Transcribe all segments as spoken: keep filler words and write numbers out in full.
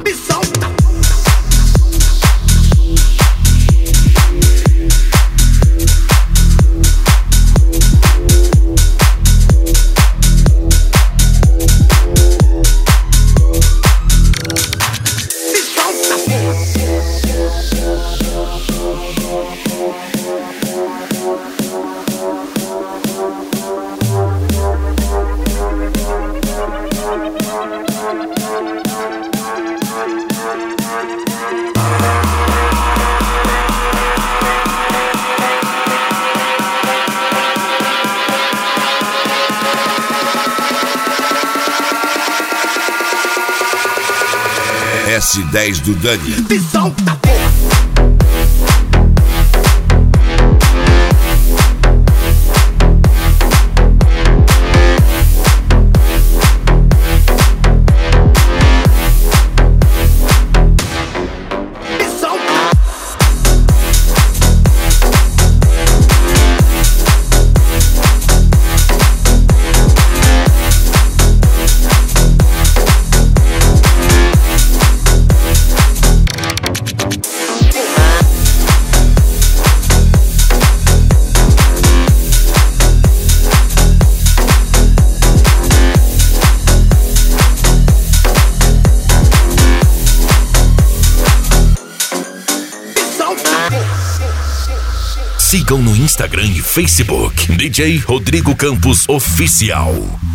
Me solta. S dez do Dani. Me solta. Sigam no Instagram e Facebook D J Rodrigo Campos Oficial.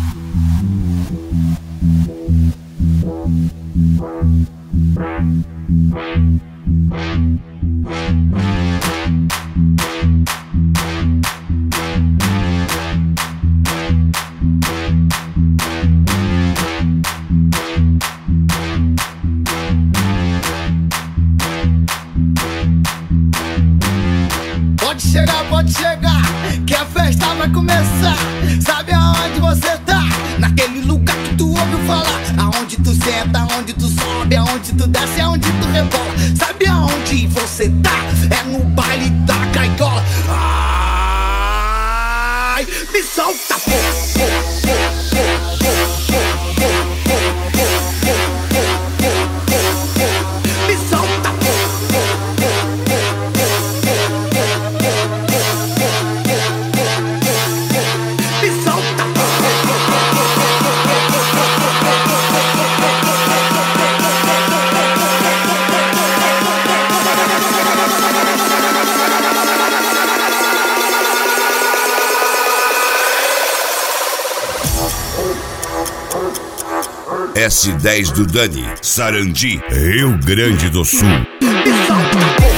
Pode chegar, pode chegar, que a festa vai começar. Sabe aonde você tá? Naquele lugar que tu ouviu falar. Aonde tu senta, aonde tu sobe, aonde tu desce, aonde tu rebola. Sabe aonde você tá? É no baile da gaiola. Ai, me solta, pô, pô, pô, pô, pô, pô, pô, pô, pô, pô, pô, pô. Me solta, pô, pô, pô, pô, pô, pô, pô, pô, me solta. S dez do Dani, Sarandi, Rio Grande do Sul. Me solta.